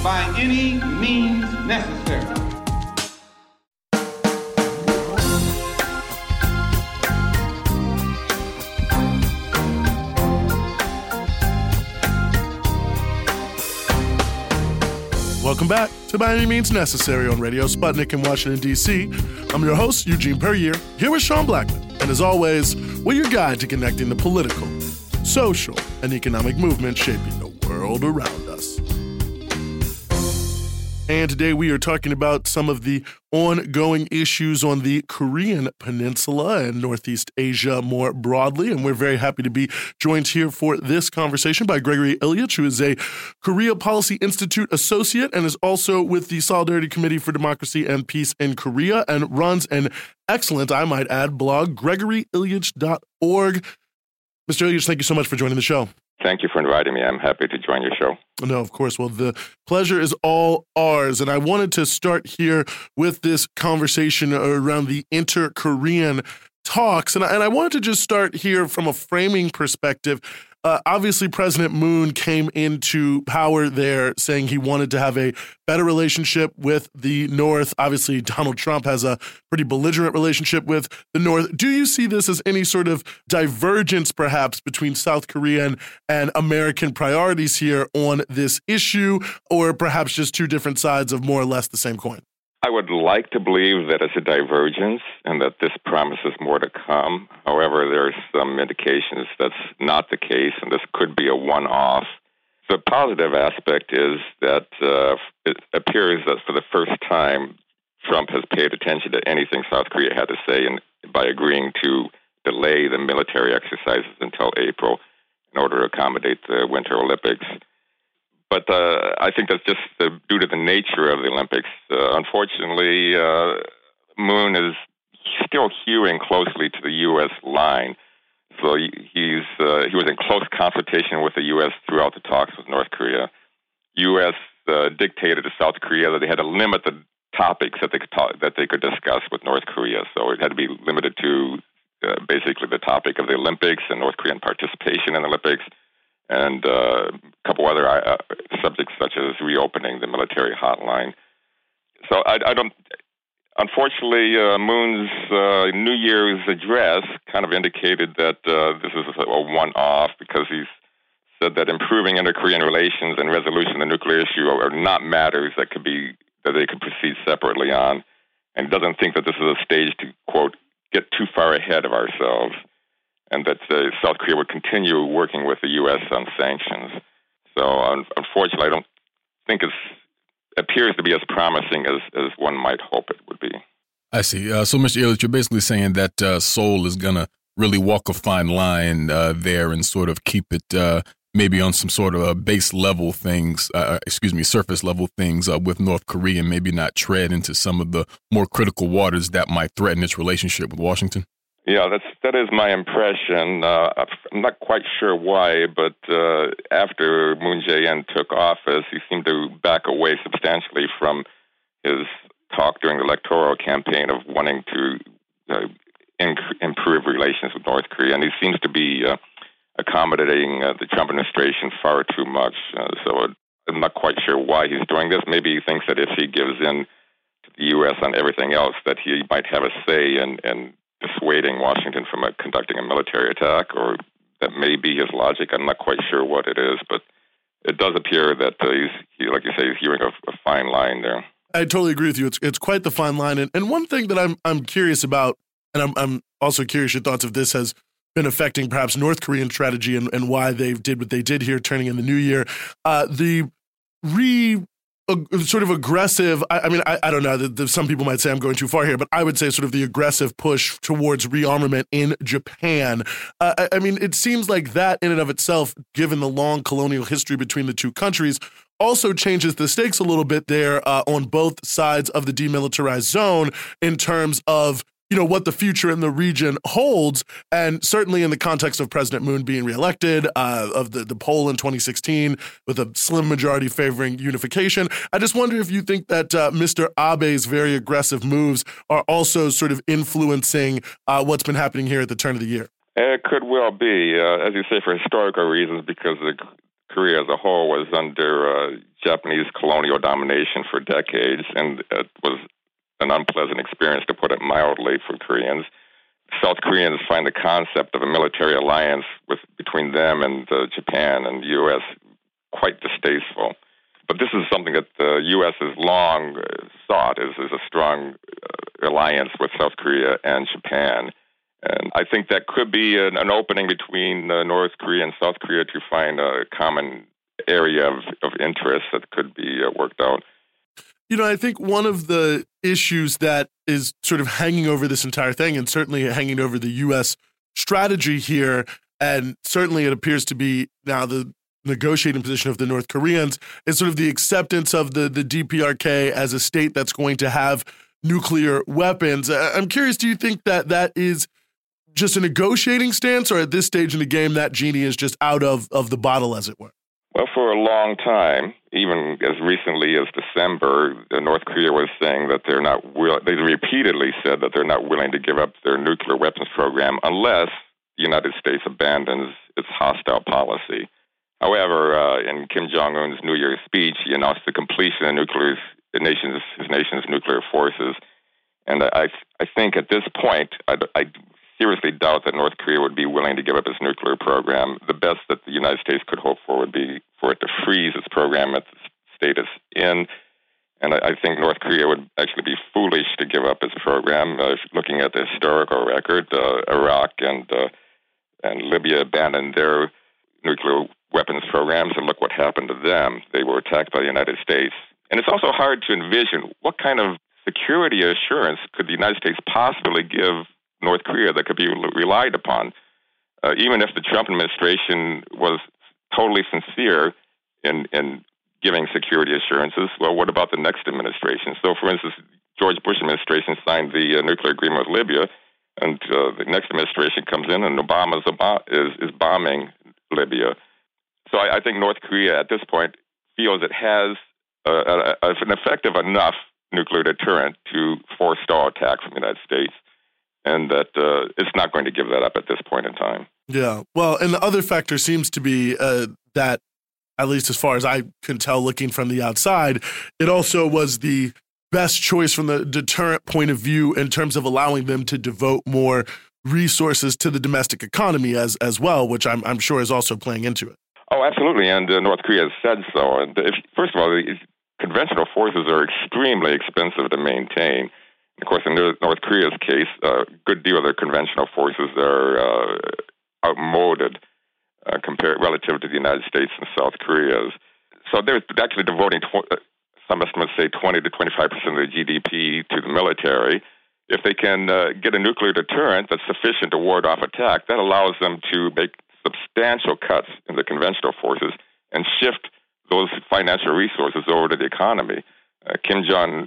by any means necessary. Welcome back to By Any Means Necessary on Radio Sputnik in Washington, D.C. I'm your host, Eugene Puryear, here with Sean Blackman. And as always, we're your guide to connecting the political, social, and economic movement shaping the world around us. And today we are talking about some of the ongoing issues on the Korean Peninsula and Northeast Asia more broadly. And we're very happy to be joined here for this conversation by Gregory Ilyich, who is a Korea Policy Institute associate and is also with the Solidarity Committee for Democracy and Peace in Korea and runs an excellent, I might add, blog, GregoryIlyich.org. Mr. Ilyich, thank you so much for joining the show. Thank you for inviting me. I'm happy to join your show. No, of course. Well, the pleasure is all ours. And I wanted to start here with this conversation around the inter-Korean talks. And I wanted to just start here from a framing perspective. Obviously, President Moon came into power there saying he wanted to have a better relationship with the North. Obviously, Donald Trump has a pretty belligerent relationship with the North. Do you see this as any sort of divergence, perhaps, between South Korean and American priorities here on this issue, or perhaps just two different sides of more or less the same coin? I would like to believe that it's a divergence and that this promises more to come. However, there's some indications that's not the case, and this could be a one-off. The positive aspect is that it appears that for the first time, Trump has paid attention to anything South Korea had to say and by agreeing to delay the military exercises until April in order to accommodate the Winter Olympics. But I think that's just due to the nature of the Olympics. Unfortunately, Moon is still hewing closely to the U.S. line. So he was in close consultation with the U.S. throughout the talks with North Korea. U.S. Dictated to South Korea that they had to limit the topics that they could discuss with North Korea. So it had to be limited to basically the topic of the Olympics and North Korean participation in the Olympics, and a couple other subjects such as reopening the military hotline. So I don't. Unfortunately, Moon's New Year's address kind of indicated that this is a one-off because he's said that improving inter-Korean relations and resolution of the nuclear issue are not matters that they could proceed separately on, and doesn't think that this is a stage to, quote, get too far ahead of ourselves, and that South Korea would continue working with the U.S. on sanctions. So unfortunately, I don't think it appears to be as promising as one might hope it would be. I see. So, Mr. Ilyich, you're basically saying that Seoul is going to really walk a fine line there and sort of keep it maybe on some sort of base level things, surface level things with North Korea, and maybe not tread into some of the more critical waters that might threaten its relationship with Washington? Yeah, that is my impression. I'm not quite sure why, but after Moon Jae-in took office, he seemed to back away substantially from his talk during the electoral campaign of wanting to improve relations with North Korea, and he seems to be accommodating the Trump administration far too much. So I'm not quite sure why he's doing this. Maybe he thinks that if he gives in to the U.S. on everything else, that he might have a say in dissuading Washington from conducting a military attack, or that may be his logic. I'm not quite sure what it is, but it does appear that he's like you say, he's hewing a fine line there. I totally agree with you. It's quite the fine line, and one thing that I'm curious about, and I'm also curious your thoughts if this has been affecting perhaps North Korean strategy and why they did what they did here, turning in the new year. The sort of aggressive, I don't know, some people might say I'm going too far here, but I would say sort of the aggressive push towards rearmament in Japan. It seems like that in and of itself, given the long colonial history between the two countries, also changes the stakes a little bit there on both sides of the demilitarized zone in terms of what the future in the region holds, and certainly in the context of President Moon being reelected, of the poll in 2016 with a slim majority favoring unification. I just wonder if you think that Mr. Abe's very aggressive moves are also sort of influencing what's been happening here at the turn of the year. It could well be, as you say, for historical reasons, because the Korea as a whole was under Japanese colonial domination for decades, and it was an unpleasant experience, to put it mildly, for Koreans. South Koreans find the concept of a military alliance between them and Japan and the U.S. quite distasteful. But this is something that the U.S. has long sought, is a strong alliance with South Korea and Japan. And I think that could be an opening between North Korea and South Korea to find a common area of interest that could be worked out. You know, I think one of the issues that is sort of hanging over this entire thing, and certainly hanging over the U.S. strategy here, and certainly it appears to be now the negotiating position of the North Koreans, is sort of the acceptance of the DPRK as a state that's going to have nuclear weapons. I'm curious, do you think that that is just a negotiating stance, or at this stage in the game that genie is just out of the bottle, as it were? Well, for a long time, even as recently as December, North Korea was saying that they repeatedly said that they're not willing to give up their nuclear weapons program unless the United States abandons its hostile policy. However, in Kim Jong-un's New Year's speech, he announced the completion of his nation's nuclear forces. And I think at this point, I seriously doubt that North Korea would be willing to give up its nuclear program. The best that the United States could hope for would be for it to freeze its program at the state it's in. And I think North Korea would actually be foolish to give up its program. Looking at the historical record, Iraq and Libya abandoned their nuclear weapons programs, and look what happened to them. They were attacked by the United States. And it's also hard to envision what kind of security assurance could the United States possibly give North Korea that could be relied upon. Even if the Trump administration was totally sincere in giving security assurances, well, what about the next administration? So, for instance, George Bush administration signed the nuclear agreement with Libya, and the next administration comes in and Obama is bombing Libya. So I think North Korea at this point feels it has an effective enough nuclear deterrent to forestall attacks from the United States, and that it's not going to give that up at this point in time. Yeah, well, and the other factor seems to be that, at least as far as I can tell looking from the outside, it also was the best choice from the deterrent point of view in terms of allowing them to devote more resources to the domestic economy as well, which I'm sure is also playing into it. Oh, absolutely, and North Korea has said so. And first of all, the conventional forces are extremely expensive to maintain. Of course, in North Korea's case, a good deal of their conventional forces are outmoded relative to the United States and South Korea's. So they're actually devoting, some estimates say, 20 to 25% of their GDP to the military. If they can get a nuclear deterrent that's sufficient to ward off attack, that allows them to make substantial cuts in the conventional forces and shift those financial resources over to the economy. Kim Jong-un's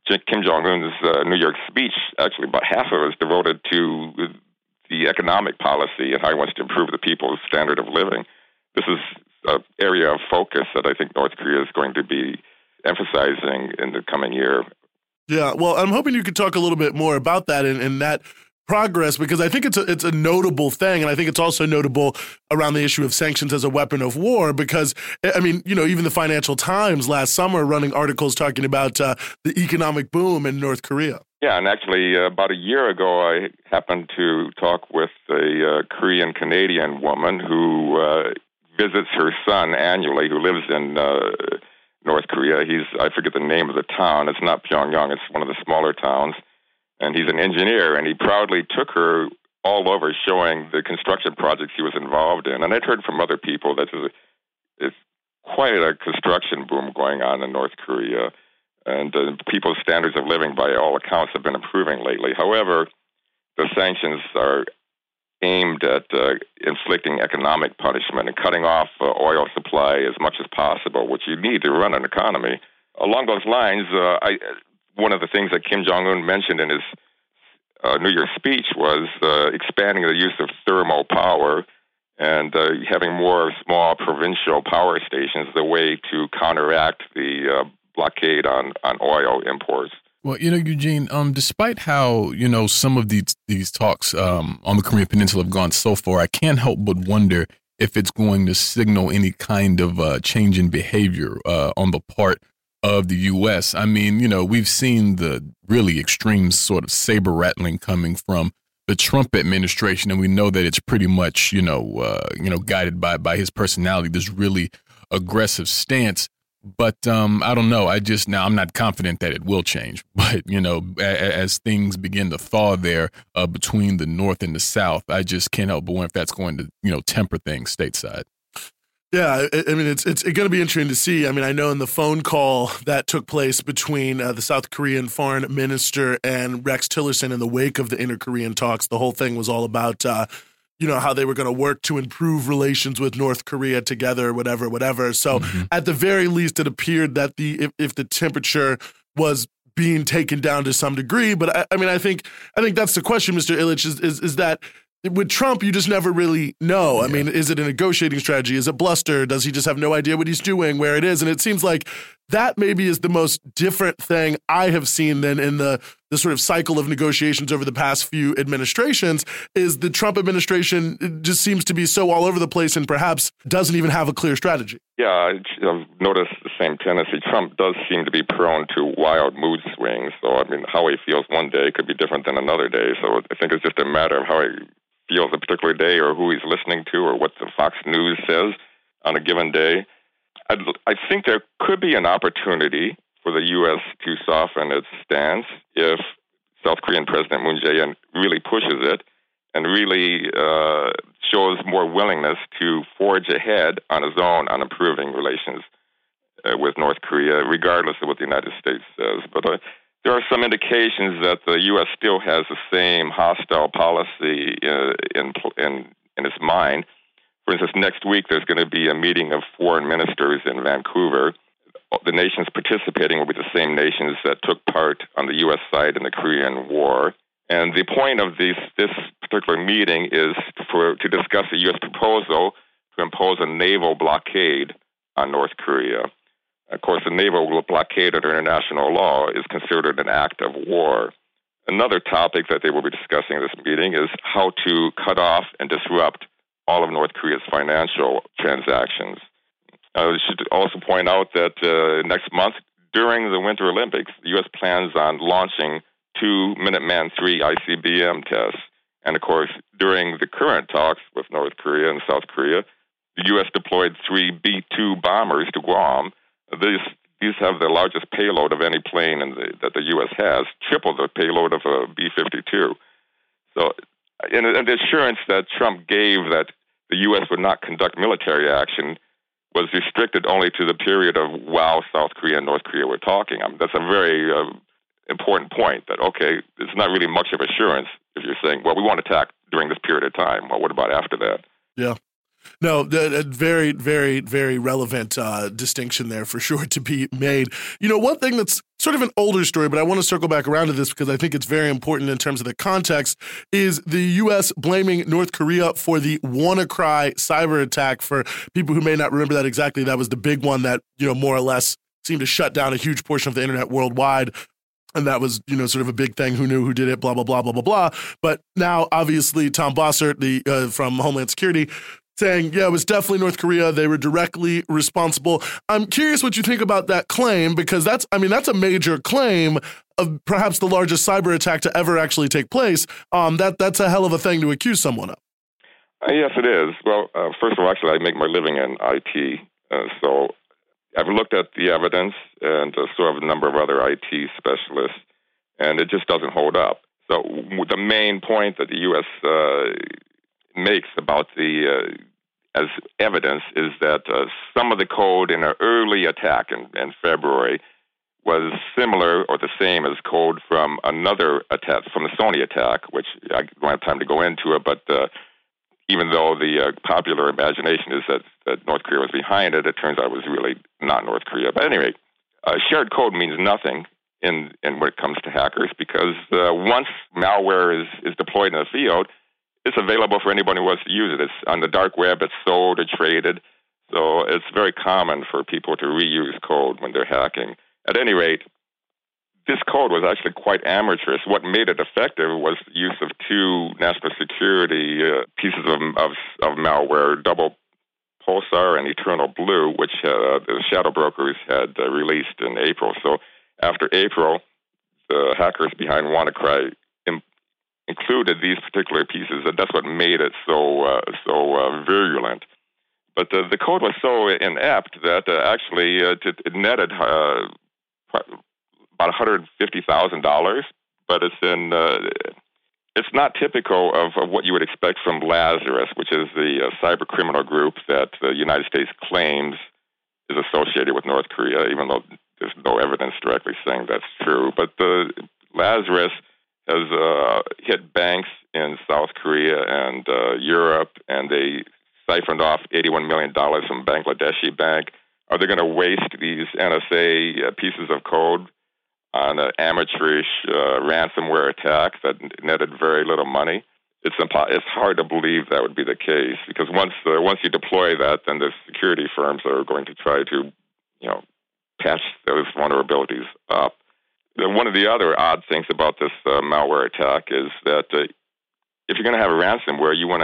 New York speech, actually about half of it was devoted to the economic policy and how he wants to improve the people's standard of living. This is an area of focus that I think North Korea is going to be emphasizing in the coming year. Yeah, well, I'm hoping you could talk a little bit more about that and that progress, because I think it's a notable thing, and I think it's also notable around the issue of sanctions as a weapon of war, because, I mean, you know, even the Financial Times last summer running articles talking about the economic boom in North Korea. Yeah, and actually about a year ago, I happened to talk with a Korean-Canadian woman who visits her son annually, who lives in North Korea. I forget the name of the town. It's not Pyongyang. It's one of the smaller towns. And he's an engineer, and he proudly took her all over showing the construction projects he was involved in. And I'd heard from other people that there's quite a construction boom going on in North Korea, and people's standards of living, by all accounts, have been improving lately. However, the sanctions are aimed at inflicting economic punishment and cutting off oil supply as much as possible, which you need to run an economy. Along those lines, one of the things that Kim Jong-un mentioned in his New Year's speech was expanding the use of thermal power and having more small provincial power stations as a way to counteract the blockade on oil imports. Well, you know, Eugene, despite how, you know, some of these talks on the Korean Peninsula have gone so far, I can't help but wonder if it's going to signal any kind of change in behavior on the part of the U.S. I mean, we've seen the really extreme sort of saber rattling coming from the Trump administration, and we know that it's pretty much, guided by his personality, this really aggressive stance. But I don't know. I'm not confident that it will change. But, as things begin to thaw there between the North and the South, I just can't help but wonder if that's going to, temper things stateside. Yeah, I mean, it's going to be interesting to see. I mean, I know in the phone call that took place between the South Korean foreign minister and Rex Tillerson in the wake of the inter-Korean talks, the whole thing was all about, how they were going to work to improve relations with North Korea together, whatever. So at the very least, it appeared that if the temperature was being taken down to some degree. But I think that's the question, Mr. Ilitch, is that with Trump, you just never really know. I mean, is it a negotiating strategy? Is it bluster? Does he just have no idea what he's doing, where it is? And it seems like that maybe is the most different thing I have seen than in the sort of cycle of negotiations over the past few administrations, is the Trump administration just seems to be so all over the place and perhaps doesn't even have a clear strategy. Yeah, I've noticed the same tendency. Trump does seem to be prone to wild mood swings. So, I mean, how he feels one day could be different than another day. So I think it's just a matter of how he feels a particular day or who he's listening to or what the Fox News says on a given day. I think there could be an opportunity for the U.S. to soften its stance if South Korean President Moon Jae-in really pushes it and really shows more willingness to forge ahead on his own on improving relations with North Korea, regardless of what the United States says. But there are some indications that the U.S. still has the same hostile policy in its mind. For instance, next week there's going to be a meeting of foreign ministers in Vancouver. The nations participating will be the same nations that took part on the U.S. side in the Korean War. And the point of this particular meeting is to discuss a U.S. proposal to impose a naval blockade on North Korea. Of course, the naval blockade under international law is considered an act of war. Another topic that they will be discussing at this meeting is how to cut off and disrupt all of North Korea's financial transactions. I should also point out that next month, during the Winter Olympics, the U.S. plans on launching 2 Minuteman III ICBM tests. And of course, during the current talks with North Korea and South Korea, the U.S. deployed 3 B-2 bombers to Guam. These have the largest payload of any plane that the U.S. has, triple the payload of a B-52. So, and the assurance that Trump gave that the U.S. would not conduct military action was restricted only to the period of while South Korea and North Korea were talking. I mean, that's a very important point that, okay, it's not really much of assurance if you're saying, well, we won't attack during this period of time. Well, what about after that? Yeah. No, a very, very, very relevant distinction there for sure to be made. One thing that's sort of an older story, but I want to circle back around to this because I think it's very important in terms of the context, is the U.S. blaming North Korea for the WannaCry cyber attack. For people who may not remember that exactly, that was the big one that, more or less seemed to shut down a huge portion of the internet worldwide. And that was, sort of a big thing. Who knew who did it, blah, blah, blah, blah, blah, blah. But now, obviously, Tom Bossert, from Homeland Security, saying, yeah, it was definitely North Korea. They were directly responsible. I'm curious what you think about that claim, because that's a major claim of perhaps the largest cyber attack to ever actually take place. That's a hell of a thing to accuse someone of. Yes, it is. Well, first of all, actually, I make my living in IT. So I've looked at the evidence and so have a number of other IT specialists, and it just doesn't hold up. So the main point that the U.S. makes about as evidence is that some of the code in an early attack in February was similar or the same as code from another attack, from the Sony attack, which I don't have time to go into it, but even though the popular imagination is that North Korea was behind it, it turns out it was really not North Korea. But anyway, shared code means nothing in when it comes to hackers, because once malware is deployed in the field, it's available for anyone who wants to use it. It's on the dark web, it's sold or traded. So it's very common for people to reuse code when they're hacking. At any rate, this code was actually quite amateurish. What made it effective was the use of 2 national security pieces of malware, double Pulsar and Eternal Blue, which the shadow brokers had released in April. So after April, the hackers behind WannaCry included these particular pieces, and that's what made it so virulent. But the code was so inept that actually it netted about $150,000, but it's not typical of what you would expect from Lazarus, which is the cyber criminal group that the United States claims is associated with North Korea, even though there's no evidence directly saying that's true. But the Lazarus has hit banks in South Korea and Europe, and they siphoned off $81 million from Bangladeshi Bank. Are they going to waste these NSA pieces of code on an amateurish ransomware attack that netted very little money? It's hard to believe that would be the case, because once you deploy that, then the security firms are going to try to, patch those vulnerabilities up. One of the other odd things about this malware attack is that if you're going to have a ransomware, you want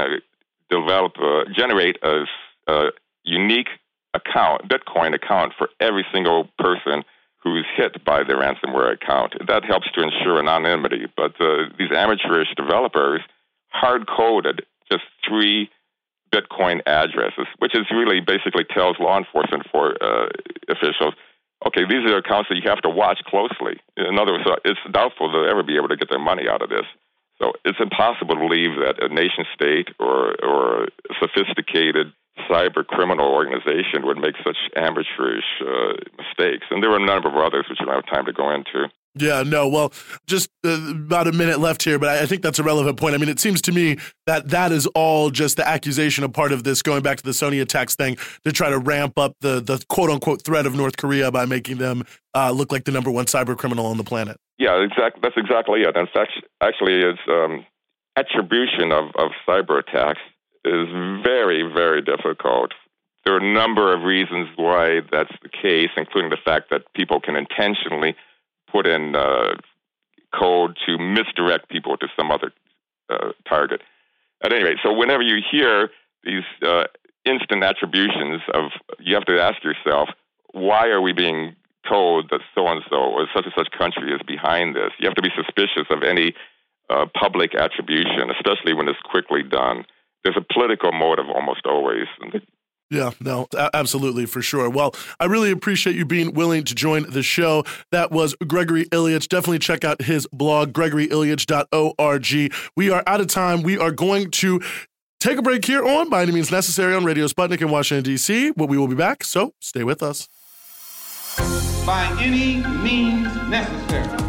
to generate a unique account, Bitcoin account, for every single person who's hit by the ransomware account. That helps to ensure anonymity. But these amateurish developers hard-coded just 3 Bitcoin addresses, which is really basically tells law enforcement officials, okay, these are accounts that you have to watch closely. In other words, it's doubtful they'll ever be able to get their money out of this. So it's impossible to believe that a nation state or a sophisticated cyber criminal organization would make such amateurish mistakes. And there were a number of others which we don't have time to go into. Yeah, no, well, just about a minute left here, but I think that's a relevant point. I mean, it seems to me that is all just the accusation of part of this, going back to the Sony attacks thing, to try to ramp up the quote-unquote threat of North Korea by making them look like the number one cyber criminal on the planet. Yeah, exactly. That's exactly it. In fact, actually, it's attribution of cyber attacks is very, very difficult. There are a number of reasons why that's the case, including the fact that people can intentionally put in code to misdirect people to some other target. At any rate, so whenever you hear these instant attributions you have to ask yourself, why are we being told that so-and-so or such and such country is behind this? You have to be suspicious of any public attribution, especially when it's quickly done. There's a political motive almost always. Yeah, no, absolutely, for sure. Well, I really appreciate you being willing to join the show. That was Gregory Ilyich. Definitely check out his blog, gregoryilyich.org. We are out of time. We are going to take a break here on By Any Means Necessary on Radio Sputnik in Washington, D.C., but we will be back, so stay with us. By any means necessary.